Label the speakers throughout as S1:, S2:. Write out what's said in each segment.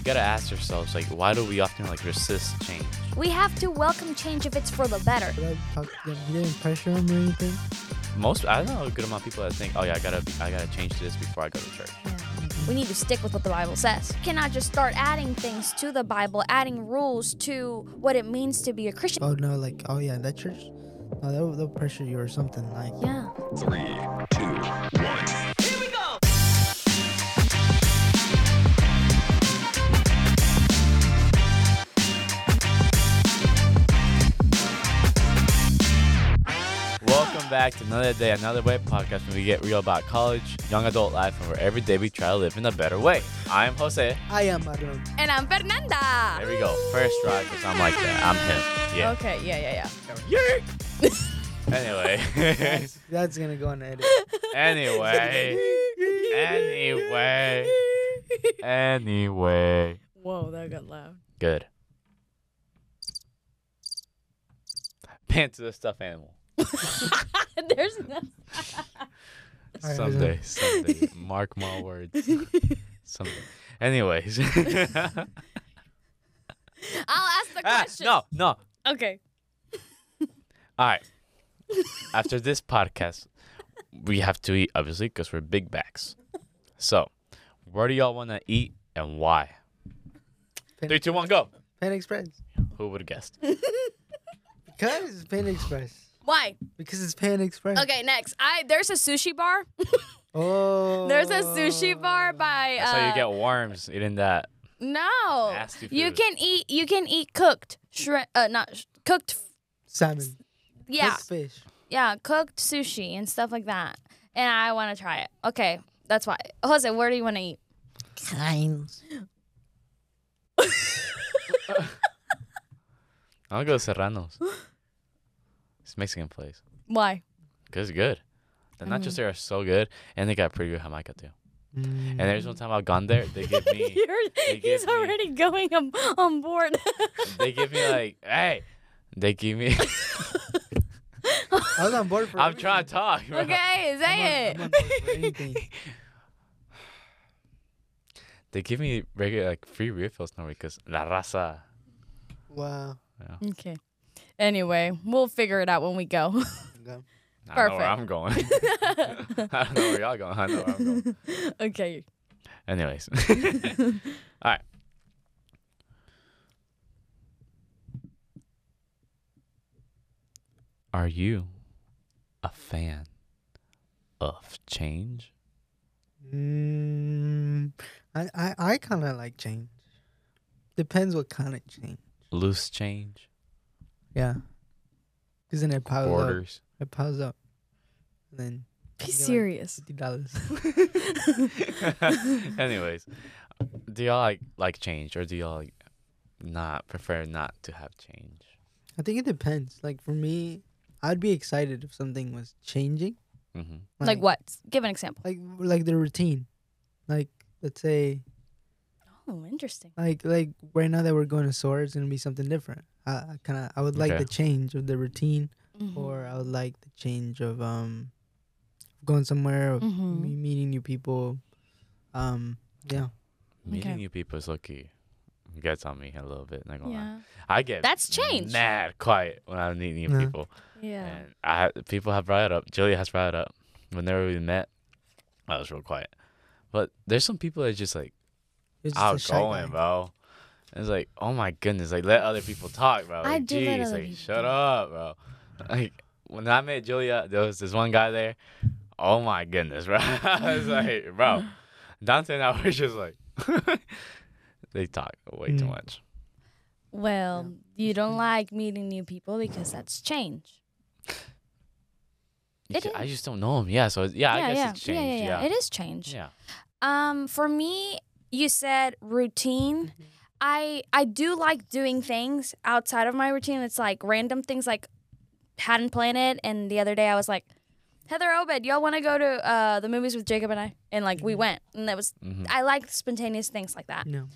S1: we gotta ask ourselves, like, why do we often like resist change?
S2: We have to welcome change if it's for the better.
S3: You didn't pressure him or anything?
S1: I know a good amount of people that think, oh yeah, I gotta change this before I go to church.
S2: We need to stick with what the Bible says. You cannot just start adding things to the Bible, adding rules to what it means to be a Christian.
S3: Oh no, like, oh yeah, that church. Oh, they'll pressure you or something like.
S2: Yeah.
S4: 3, 2, 1. Here we go.
S1: Welcome back to another day, another way podcast where we get real about college, young adult life, and where every day we try to live in a better way. I'm Jose.
S3: I am Maron.
S2: And I'm Fernanda.
S1: There we go. First try, because I'm like that. I'm him. Yeah.
S2: Okay, yeah.
S1: Anyway.
S3: That's gonna go on the edit.
S1: Anyway.
S2: Whoa, that got loud.
S1: Good. Pant to the stuffed animal.
S2: There's no.
S1: Someday. Mark my words. Someday. Anyways.
S2: I'll ask the question.
S1: No.
S2: Okay.
S1: All right. After this podcast, we have to eat, obviously, because we're big backs. So, where do y'all want to eat and why? 3, 2, 1, go.
S3: Pan Express.
S1: Who would have guessed?
S3: Because it's Pan Express.
S2: Why?
S3: Because it's Pan Express.
S2: Okay, next. There's a sushi bar.
S3: Oh.
S2: There's a sushi bar by.
S1: That's how you get worms eating that.
S2: No.
S1: Nasty food.
S2: You can eat cooked cooked.
S3: Salmon.
S2: Yeah.
S3: Cooked fish.
S2: Yeah, cooked sushi and stuff like that. And I want to try it. Okay, that's why. Jose, where do you want to eat?
S3: Kinds.
S1: I'll go to Serrano's. It's a Mexican place.
S2: Why?
S1: Because it's good. The nachos there are so good, and they got pretty good Jamaica too. And there's one time I've gone there, they give me...
S2: He's already going on board.
S1: They give me like, hey, they give me...
S3: I was on board for
S1: I'm trying to talk, bro.
S2: Okay, say it.
S3: I'm on board for anything.
S1: They give me regular, like, free refills now because La Raza.
S3: Wow.
S1: Yeah.
S2: Okay. Anyway, we'll figure it out when we go.
S3: Okay.
S1: I don't know where I'm going. I don't know where y'all going. I know where I'm going.
S2: Okay.
S1: Anyways. All right. Are you a fan of change?
S3: I kind of like change. Depends what kind of change.
S1: Loose change?
S3: Yeah. Because then it piles
S1: Borders?
S3: up. It piles up. And then
S2: Be
S3: you get,
S2: serious.
S3: like, $50.
S1: Anyways, do y'all like change, or do y'all prefer not to have change?
S3: I think it depends. Like for me, I'd be excited if something was changing.
S1: Mm-hmm.
S2: Like what? Give an example.
S3: Like the routine. Like let's say
S2: Oh, interesting.
S3: like right now that we're going to SOAR, it's gonna be something different. I would like
S1: Okay.
S3: the change of the routine,
S2: Mhm.
S3: or I would like the change of going somewhere, or
S2: Mhm.
S3: meeting new people. Yeah.
S1: Meeting
S2: Okay.
S1: new people is lucky. Gets on me a little bit. Not gonna lie.
S2: Yeah.
S1: I get
S2: That's change.
S1: mad quiet when I meet new
S3: Yeah.
S1: people.
S2: Yeah.
S1: And people have brought it up. Julia has brought it up. Whenever we met, I was real quiet. But there's some people that just like
S3: It's just a shy
S1: outgoing,
S3: guy.
S1: bro. And it's like, oh my goodness, like let other people talk, bro. Like,
S2: I do let
S1: jeez,
S2: other
S1: like
S2: people
S1: shut
S2: talk.
S1: up, bro. Like when I met Julia, there was this one guy there. Oh my goodness, bro. I was like, bro. Dante and I were just like, they talk way too much.
S2: Well, you don't like meeting new people because that's change. It
S1: I
S2: is.
S1: just don't know him. Yeah, so I guess it's changed. Yeah.
S2: It is change.
S1: Yeah.
S2: For me, you said routine. I do like doing things outside of my routine. It's like random things, like hadn't planned it, and the other day I was like, Heather Obed, y'all want to go to the movies with Jacob and I? And like we went, and that was
S1: Mhm.
S2: I like spontaneous things like that.
S3: No.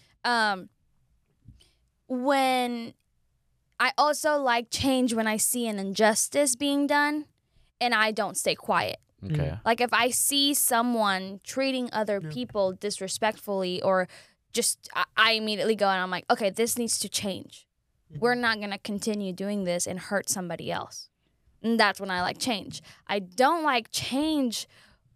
S2: When I also like change when I see an injustice being done, and I don't stay quiet.
S1: Okay.
S2: Like if I see someone treating other people disrespectfully or I immediately go and I'm like, okay, this needs to change. We're not going to continue doing this and hurt somebody else. And that's when I like change. I don't like change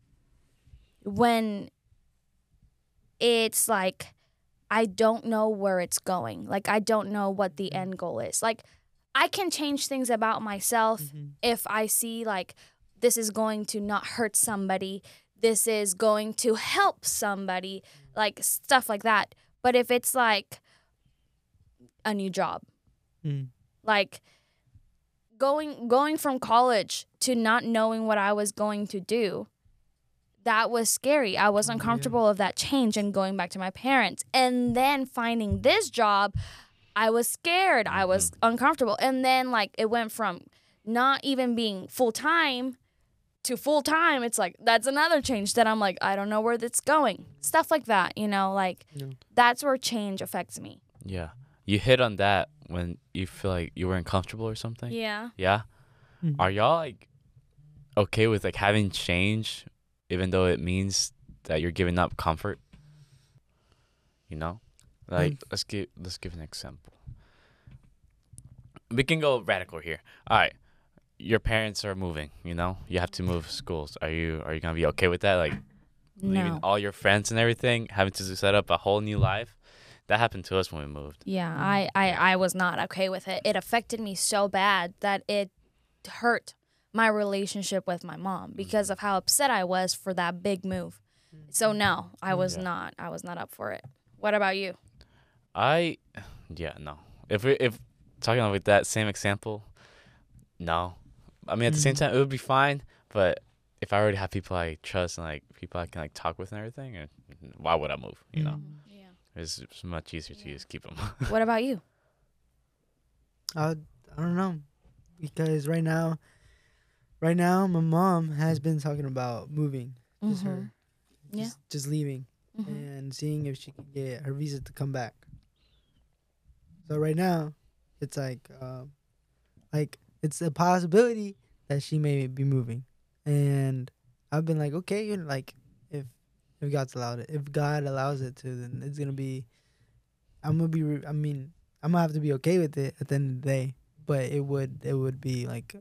S2: when it's like I don't know where it's going. Like I don't know what the end goal is. Like I can change things about myself if I see like this is going to not hurt somebody. This is going to help somebody, like stuff like that. But if it's like a new job, like going from college to not knowing what I was going to do, that was scary. I was uncomfortable of that change and going back to my parents. And then finding this job, I was scared. I was uncomfortable. And then like it went from not even being full-time to full-time. It's like that's another change that I'm like, I don't know where that's going. Stuff like that, you know, like that's where change affects me.
S1: Yeah. You hit on that when you feel like you weren't comfortable or something?
S2: Yeah.
S1: Yeah? Are y'all like okay with like having change even though it means that you're giving up comfort? You know? Like let's give an example. We can go radical here. All right. Your parents are moving, you know? You have to move schools. Are you going to be okay with that? Like leaving all your friends and everything, having to set up a whole new life? That happened to us when we moved.
S2: Yeah, I was not okay with it. It affected me so bad that it hurt my relationship with my mom because of how upset I was for that big move. So no, I was not up for it. What about you?
S1: No. If talking about that same example, no. I mean, at the same time, it would be fine. But if I already have people I trust and like people I can like talk with and everything, why would I move? You know, it's much easier to just keep them.
S2: What about you?
S3: I don't know, because right now, my mom has been talking about moving, just her, just leaving, and seeing if she can get her visa to come back. So right now, it's like it's a possibility that she may be moving, and I've been like, okay, like if God allows it to, then it's gonna be. I'm gonna have to be okay with it at the end of the day, but it would be like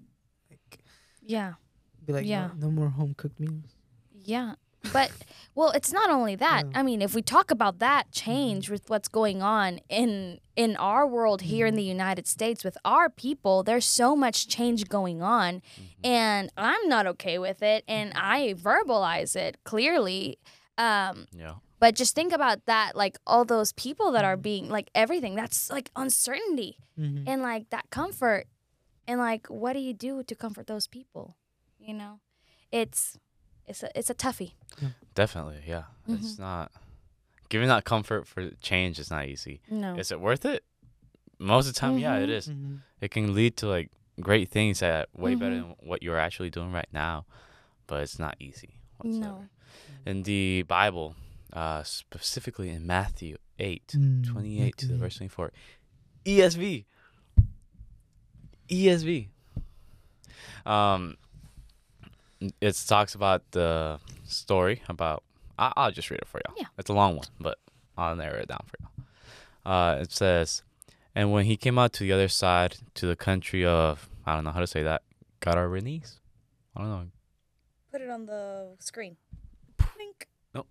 S3: no more home cooked meals.
S2: Yeah. But, well, it's not only that. I mean, if we talk about that change with what's going on in our world here in the United States with our people, there's so much change going on, and I'm not okay with it, and I verbalize it clearly. But just think about that, like all those people that are being, like everything, that's like uncertainty and like that comfort, and like what do you do to comfort those people? You know, it's a toughie.
S1: Definitely, yeah. It's not giving that comfort for change is not easy.
S2: No.
S1: Is it worth it? Most of the time, yeah, it is. It can lead to like great things that way better than what you're actually doing right now, but it's not easy whatsoever.
S2: No.
S1: In the Bible, specifically in Matthew 8:28 to the verse 24, ESV. It talks about the story about. I'll just read it for y'all.
S2: Yeah.
S1: It's a long one, but I'll narrow it down for y'all. It says, and when he came out to the other side, to the country of, I don't know how to say that, Gadarenes? I don't know.
S2: Put it on the screen. Blink.
S1: Nope.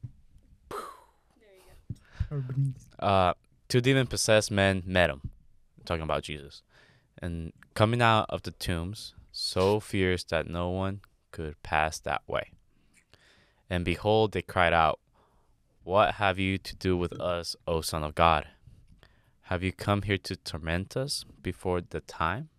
S3: There you go.
S1: Two demon-possessed men met him, talking about Jesus, and coming out of the tombs, so fierce that no one could pass that way. And behold, they cried out, "What have you to do with us, O Son of God? Have you come here to torment us before the time?"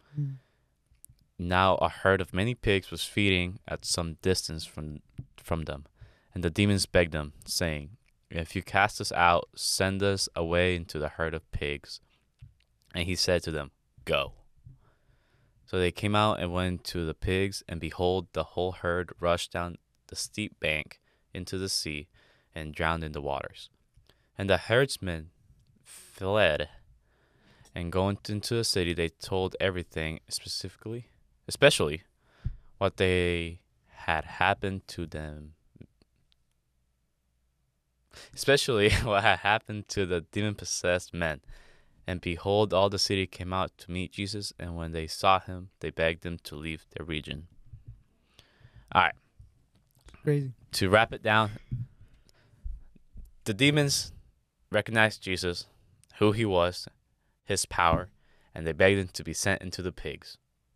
S1: Now a herd of many pigs was feeding at some distance from them, and the demons begged him, saying, "If you cast us out, send us away into the herd of pigs." And he said to them, "Go." So they came out and went to the pigs, and behold, the whole herd rushed down the steep bank into the sea and drowned in the waters. And the herdsmen fled, and going into the city, they told everything, especially what they had happened to them. especially what had happened to the demon-possessed men. And behold, all the city came out to meet Jesus, and when they saw him, they begged him to leave their region. All right,
S3: Crazy.
S1: to wrap it down, the demons recognized Jesus, who he was, his power, and they begged him to be sent into the pigs.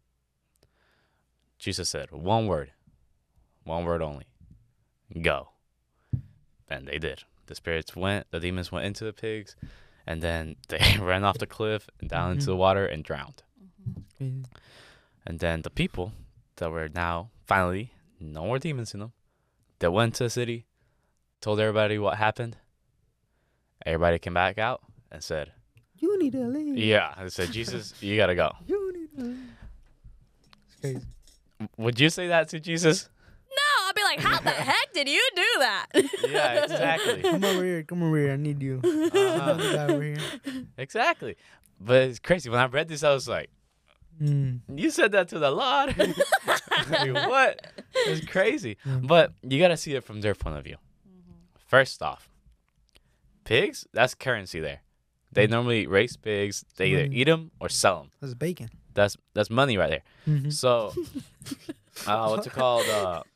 S1: Jesus said one word only, go. And they did. The demons went into the pigs, and then they ran off the cliff and down into the water and drowned.
S3: Crazy.
S1: And then the people that were now finally no more demons in them, that went to the city, told everybody what happened. Everybody came back out and said,
S3: You need to leave.
S1: yeah, they said, Jesus, you gotta go.
S3: You need to leave. It's crazy.
S1: Would you say that to Jesus?
S2: No, I'll be like, how the heck did you do that?
S1: Yeah, exactly.
S3: Come over here. Come over here. I need you. Another guy over here.
S1: Exactly. But it's crazy. When I read this, I was like, you said that to the Lord? Like, what? It's crazy. But you got to see it from their point of view. First off, pigs, that's currency there. They normally raise pigs. They either eat them or sell them.
S3: That's bacon.
S1: That's money right there. So, what's it called?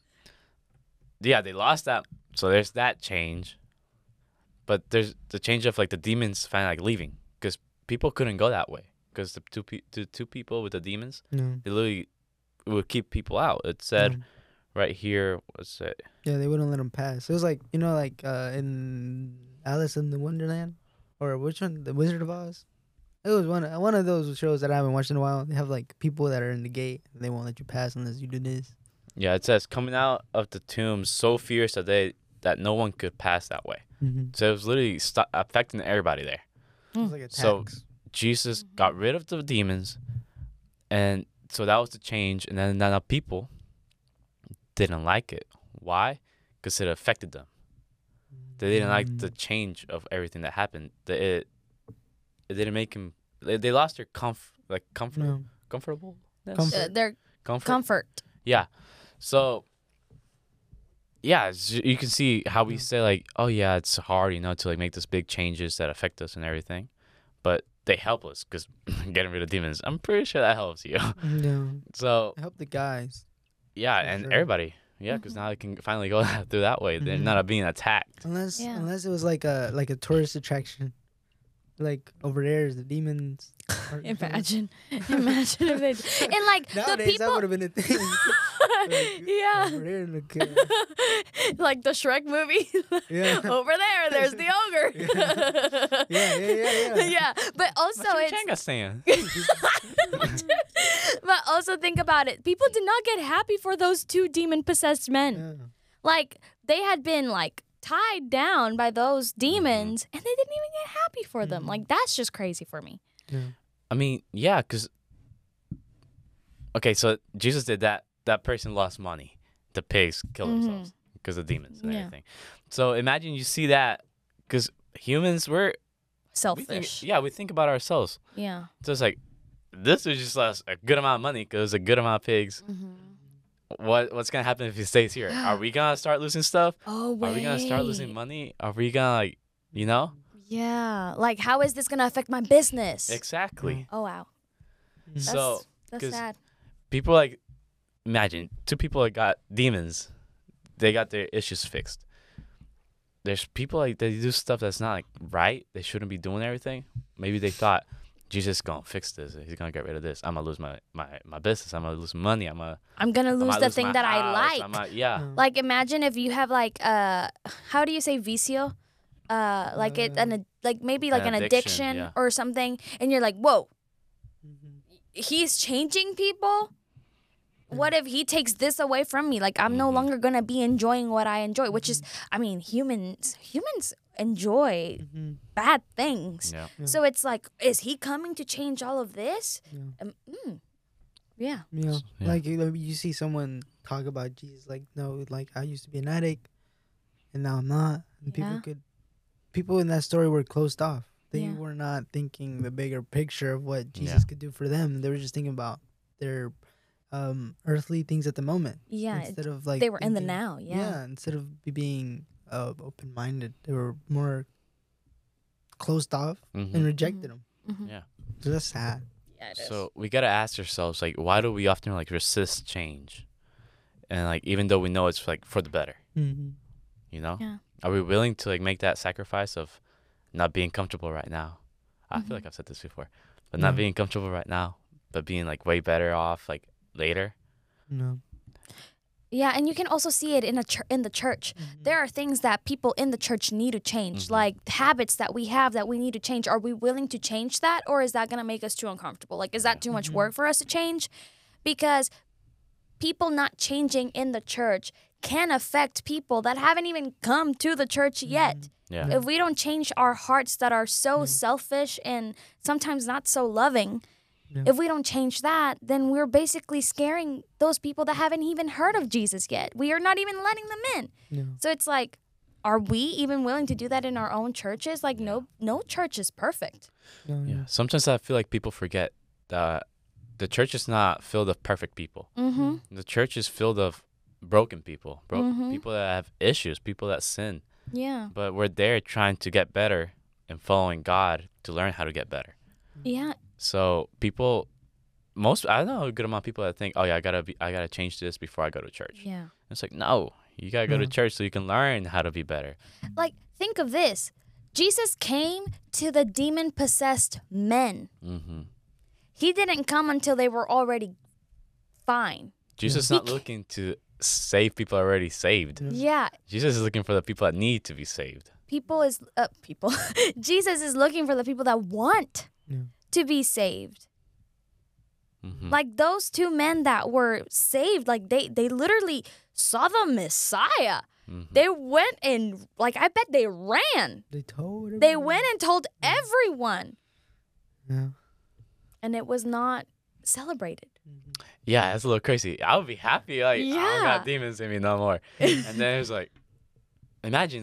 S1: Yeah, they lost that. So there's that change. But there's the change of like the demons finally like leaving, because people couldn't go that way, because the two people with the demons,
S3: No.
S1: they literally would keep people out. It said right here, what's it?
S3: Yeah, they wouldn't let them pass. It was like, you know, like in Alice in the Wonderland, or which one? The Wizard of Oz. It was one of those shows that I haven't watched in a while. They have like people that are in the gate, and they won't let you pass unless you do this.
S1: Yeah, it says coming out of the tomb so fierce that no one could pass that way. So it was literally affecting everybody there.
S3: It was like a
S1: So
S3: tax.
S1: Jesus got rid of the demons, and so that was the change. And then the people didn't like it. Why? Because it affected them. They didn't like the change of everything that happened. It didn't make him. They lost their comfortableness.
S3: Comfort.
S2: Their comfort.
S1: Yeah. So, yeah, you can see how we say, like, oh, yeah, it's hard, to, like, make those big changes that affect us and everything. But they help us, because getting rid of demons, I'm pretty sure that helps you.
S3: Yeah.
S1: So,
S3: Help the guys.
S1: yeah,
S3: For
S1: and
S3: sure.
S1: everybody. Yeah, because now they can finally go through that way. They're not being attacked.
S3: Unless
S2: Yeah.
S3: it was like a tourist attraction. Like over there is the demons.
S2: Imagine if they and like the
S3: Nowadays that
S2: people,
S3: would have been a thing. Like,
S2: yeah,
S3: Over there, look,
S2: like the Shrek movie.
S3: Yeah.
S2: Over there's the ogre.
S3: Yeah.
S2: Yeah, but also it's
S1: stand.
S2: but also think about it. People did not get happy for those two demon possessed men.
S3: Yeah.
S2: Like they had been like tied down by those demons, and they didn't even get happy for them. Like that's just crazy for me.
S3: Yeah.
S1: I mean, yeah, because, okay, so Jesus did that. That person lost money. The pigs killed themselves because of demons and
S2: Yeah.
S1: everything. So imagine you see that, because humans, we
S2: Selfish.
S1: think about ourselves.
S2: Yeah.
S1: So it's like, this is just lost a good amount of money because a good amount of pigs. What's going to happen if he stays here? Are we going to start losing stuff?
S2: Oh wait.
S1: Are we going to start losing money? Are we going to,
S2: Yeah. Like how is this gonna affect my business?
S1: Exactly.
S2: Oh wow.
S1: So,
S2: That's
S1: 'cause
S2: sad.
S1: people imagine two people that got demons, they got their issues fixed. There's people they do stuff that's not right. They shouldn't be doing everything. Maybe they thought Jesus is gonna fix this. He's gonna get rid of this. I'm gonna lose my business. I'm gonna lose money.
S2: I'm gonna
S1: I
S2: lose
S1: might
S2: the
S1: lose
S2: thing
S1: my
S2: that I
S1: house.
S2: like.
S1: Yeah.
S2: Like imagine if you have like how do you say vicio? Like maybe like
S1: An
S2: an
S1: addiction,
S2: addiction
S1: yeah.
S2: or something, and you're like, whoa, he's changing people. What if he takes this away from me? Like I'm no longer gonna be enjoying what I enjoy, which is, I mean, humans enjoy bad things.
S1: Yeah.
S2: So it's like, is he coming to change all of this? Yeah.
S3: Yeah.
S1: Yeah.
S3: Like you see someone talk about Jesus, like, no, like I used to be an addict and now I'm not. And
S2: Yeah.
S3: people in that story were closed off. They
S2: Yeah.
S3: were not thinking the bigger picture of what Jesus could do for them. They were just thinking about their earthly things at the moment.
S2: Yeah,
S3: Instead of like
S2: they were in the
S3: thinking-
S2: now, yeah.
S3: Instead of being open-minded. They were more closed off
S1: Mhm.
S3: and rejected them.
S1: Yeah.
S3: So that's sad.
S2: Yeah, it is.
S1: So we gotta ask ourselves, like, why do we often like resist change? And like, even though we know it's like for the better,
S3: Mm-hmm.
S1: you know,
S2: Yeah.
S1: are we willing to like make that sacrifice of not being comfortable right now? I
S2: Mm-hmm.
S1: feel like I've said this before, but not
S3: No.
S1: being comfortable right now, but being like way better off like later.
S3: No.
S2: Yeah, and you can also see it in in the church. There are things that people in the church need to change, like habits that we have that we need to change. Are we willing to change that, or is that going to make us too uncomfortable? Like, is that too much work for us to change? Because people not changing in the church can affect people that haven't even come to the church yet.
S1: Yeah.
S2: If we don't change our hearts that are so selfish and sometimes not so loving, if we don't change that, then we're basically scaring those people that haven't even heard of Jesus yet. We are not even letting them in.
S3: Yeah.
S2: So it's like, are we even willing to do that in our own churches? Like, no church is perfect.
S3: No.
S1: Yeah. Sometimes I feel like people forget that the church is not filled of perfect people.
S2: Mm-hmm.
S1: The church is filled of broken people, people that have issues, people that sin.
S2: Yeah.
S1: But we're there trying to get better and following God to learn how to get better.
S2: Yeah.
S1: So people, I know a good amount of people that think, oh yeah, I gotta change this before I go to church.
S2: Yeah.
S1: It's like, no, you gotta go to
S3: No.
S1: church so you can learn how to be better.
S2: Like, think of this. Jesus came to the demon-possessed men.
S1: Hmm.
S2: He didn't come until they were already fine.
S1: Jesus is not looking to save people already saved.
S2: Yeah.
S1: Jesus is looking for the people that need to be saved.
S2: People. Jesus is looking for the people that want
S3: Yeah.
S2: to be saved.
S1: Hmm.
S2: Like those two men that were saved, like they literally saw the Messiah. They went and like I bet they ran.
S3: They told.
S2: They
S3: everyone.
S2: went and told everyone,
S3: Yeah.
S2: and it was not celebrated.
S1: Yeah, that's a little crazy. I would be happy, like, I don't
S2: Yeah.
S1: got demons in me no more. And then it's like, imagine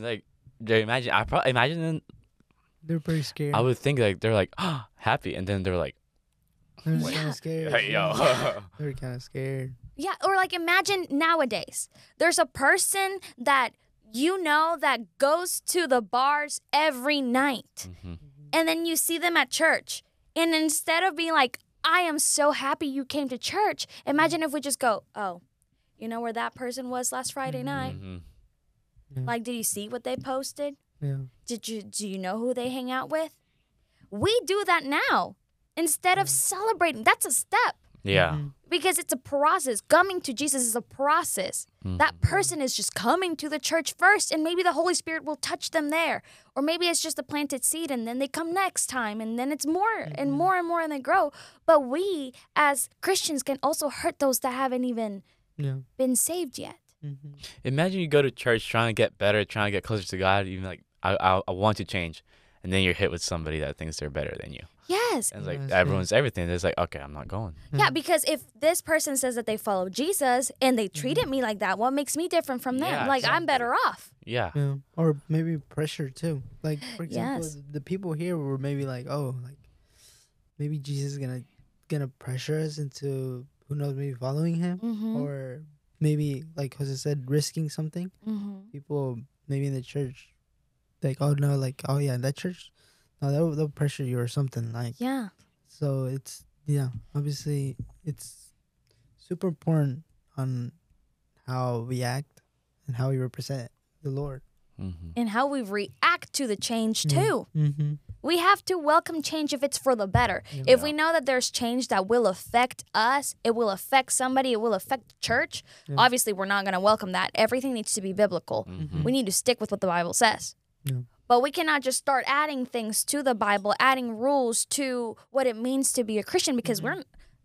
S3: They're pretty scared.
S1: I would think like they're like, oh, happy, and then they're like,
S3: They're kind of scared.
S1: hey, yo.
S3: They're kind of scared.
S2: Yeah, or like imagine nowadays, there's a person that you know that goes to the bars every night, and then you see them at church, and instead of being like, I am so happy you came to church, imagine if we just go, oh, you know where that person was last Friday night? Like, did you see what they posted?
S3: Yeah.
S2: Do you know who they hang out with? We do that now instead of celebrating. That's a step.
S1: Yeah.
S2: Because it's a process. Coming to Jesus is a process. That person is just coming to the church first, and maybe the Holy Spirit will touch them there. Or maybe it's just a planted seed, and then they come next time, and then it's more and more and more, and they grow. But we, as Christians, can also hurt those that haven't even
S3: Yeah.
S2: been saved yet.
S1: Imagine you go to church trying to get better, trying to get closer to God, even like, I want to change. And then you're hit with somebody that thinks they're better than you.
S2: Yes.
S1: And it's like,
S3: Yes,
S1: everyone's everything. It's like, okay, I'm not going.
S2: Yeah, because if this person says that they follow Jesus and they treated me like that, what makes me different from them?
S1: Yeah,
S2: Like, I'm better off.
S1: Yeah.
S3: Yeah. Or maybe pressure too. Like for example,
S2: Yes.
S3: the people here were maybe like, oh, like maybe Jesus is gonna pressure us into who knows, maybe following him, or maybe like Jose said, risking something. People maybe in the church, like, oh no, like, oh yeah, that church, no, they'll pressure you or something like.
S2: Yeah.
S3: So it's obviously it's super important on how we act and how we represent the Lord.
S2: And how we react to the change, too.
S3: Mm-hmm.
S2: We have to welcome change if it's for the better. If we know that there's change that will affect us, it will affect somebody, it will affect the church, obviously we're not going to welcome that. Everything needs to be biblical. We need to stick with what the Bible says.
S3: Yeah.
S2: But we cannot just start adding things to the Bible, adding rules to what it means to be a Christian, because we're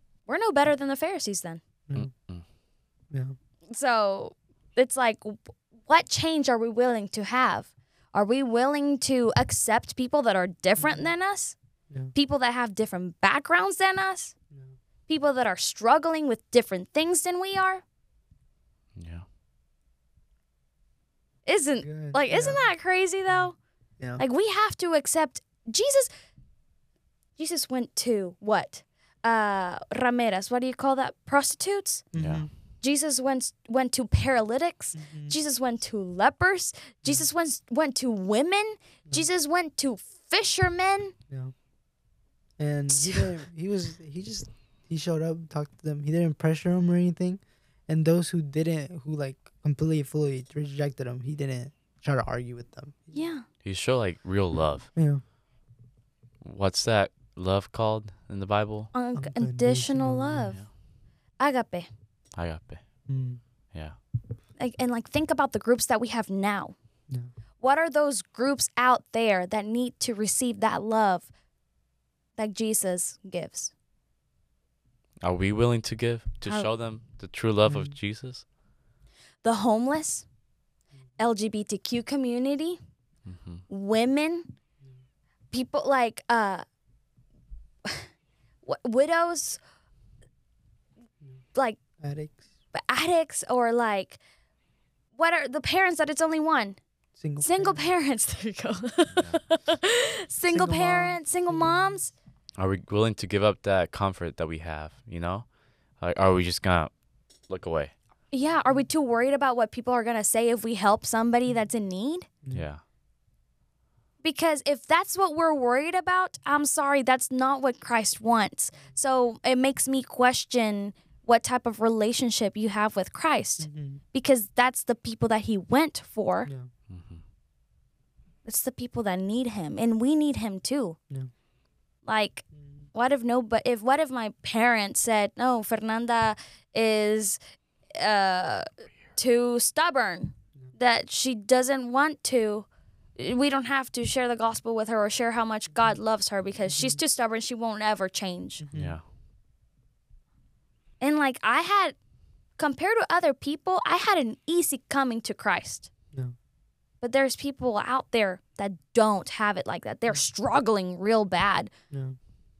S2: no better than the Pharisees then.
S3: Yeah.
S2: So it's like, what change are we willing to have? Are we willing to accept people that are different than us?
S3: Yeah.
S2: People that have different backgrounds than us? People that are struggling with different things than we are?
S1: Yeah.
S2: Isn't
S3: Good.
S2: isn't that crazy though?
S3: Yeah.
S2: Like, we have to accept Jesus went to what? Rameras, what do you call that? Prostitutes?
S1: Yeah.
S2: Jesus went to paralytics.
S3: Mm-hmm.
S2: Jesus went to lepers. Jesus went to women. Jesus went to fishermen.
S3: Yeah. And he showed up, talked to them. He didn't pressure them or anything. And those who like completely fully rejected him, he didn't try to argue with them.
S2: Yeah.
S1: He showed like real love.
S3: Yeah.
S1: What's that love called in the Bible?
S2: Unconditional love. Agape.
S1: Agape.
S3: Mm.
S1: Yeah.
S2: Like think about the groups that we have now.
S3: Yeah.
S2: What are those groups out there that need to receive that love that Jesus gives?
S1: Are we willing to give to show them the true love of Jesus?
S2: The homeless, LGBTQ community, women, people like widows, like
S3: Addicts,
S2: or like what are the parents that it's only one? Single parents. There you go. Single parents, single moms.
S1: Are we willing to give up that comfort that we have, you know? Like, are we just gonna look away?
S2: Yeah, are we too worried about what people are gonna say if we help somebody that's in need?
S1: Yeah.
S2: Because if that's what we're worried about, I'm sorry, that's not what Christ wants. So it makes me question what type of relationship you have with Christ. Because that's the people that he went for.
S3: Yeah.
S2: It's the people that need him, and we need him too.
S3: Yeah.
S2: Like, what if my parents said, "No, Fernanda is too stubborn, that she doesn't want to. We don't have to share the gospel with her or share how much God loves her because she's too stubborn. She won't ever change."
S1: Yeah.
S2: And like compared to other people, I had an easy coming to Christ.
S3: Yeah.
S2: But there's people out there that don't have it like that. They're struggling real bad.
S3: Yeah.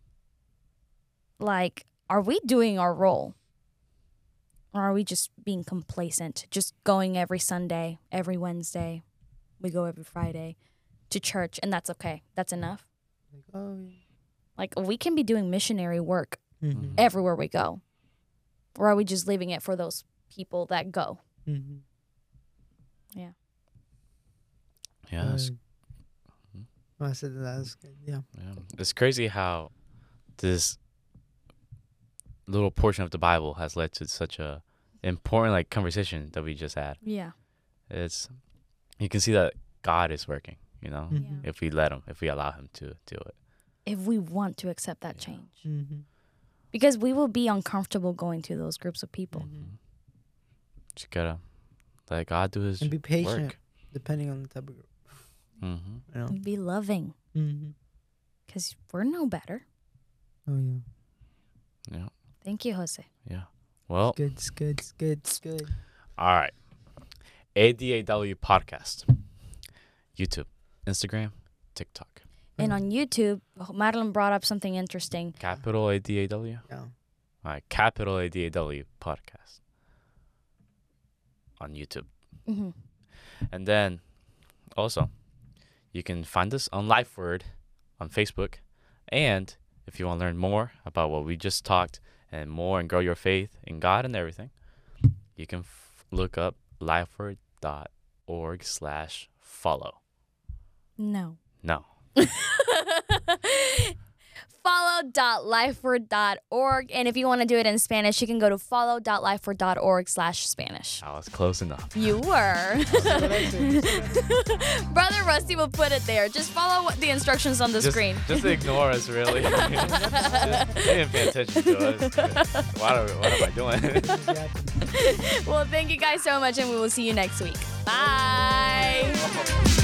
S2: Like, are we doing our role? Or are we just being complacent? Just going every Sunday, every Wednesday. We go every Friday to church, and that's okay. That's enough.
S3: Like, oh, yeah.
S2: Like, we can be doing missionary work
S3: Mm-hmm.
S2: everywhere we go. Or are we just leaving it for those people that go?
S3: Mm-hmm.
S2: Yeah.
S1: Yeah.
S3: I said that's good. Yeah.
S1: It's crazy how this little portion of the Bible has led to such a important like conversation that we just had.
S2: Yeah.
S1: You can see that God is working, you know,
S3: Mhm.
S1: if we let him, if we allow him to do it.
S2: If we want to accept that change.
S3: Mm-hmm.
S2: Because we will be uncomfortable going to those groups of people.
S1: Just gotta let God do his
S3: And be patient,
S1: work.
S3: depending on the type of group.
S1: Mm-hmm.
S3: You know?
S2: And be loving.
S3: Mm-hmm.
S2: Because we're no better.
S3: Oh yeah.
S1: Yeah.
S2: Thank you, Jose.
S1: Yeah. Well,
S3: It's good.
S1: all right. ADAW podcast. YouTube, Instagram, TikTok.
S2: And on YouTube, Madeline brought up something interesting.
S1: Capital ADAW.
S3: Yeah.
S1: All right. Capital ADAW podcast on YouTube.
S2: Mm-hmm.
S1: And then also, you can find us on LifeWord on Facebook. And if you want to learn more about what we just talked and more and grow your faith in God and everything, you can look up lifeword.org/follow.
S2: No.
S1: No.
S2: Follow.lifeword.org. And if you want to do it in Spanish, you can go to follow.lifeword.org/Spanish.
S1: I was close enough.
S2: You were. Brother Rusty will put it there. Just follow the instructions on the screen.
S1: Just ignore us, really. They didn't pay attention to us. What am I doing?
S2: Well, thank you guys so much, and we will see you next week. Bye.